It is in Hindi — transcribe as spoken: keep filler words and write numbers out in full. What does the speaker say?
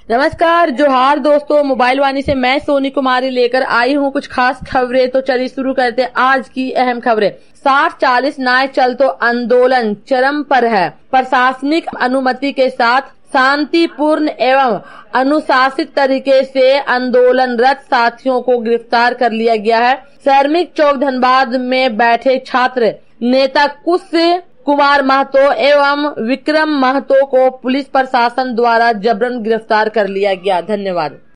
नमस्कार, जोहार दोस्तों। मोबाइल वाणी से मैं सोनी कुमारी लेकर आई हूँ कुछ खास खबरें। तो चलिए शुरू करते हैं आज की अहम खबरें। साठ चालीस नाय चल तो आंदोलन चरम पर है। प्रशासनिक अनुमति के साथ शांतिपूर्ण एवं अनुशासित तरीके से आंदोलनरत साथियों को गिरफ्तार कर लिया गया है। श्रमिक चौक धनबाद में बैठे छात्र नेता कुश कुमार महतो एवं विक्रम महतो को पुलिस प्रशासन द्वारा जबरन गिरफ्तार कर लिया गया। धन्यवाद।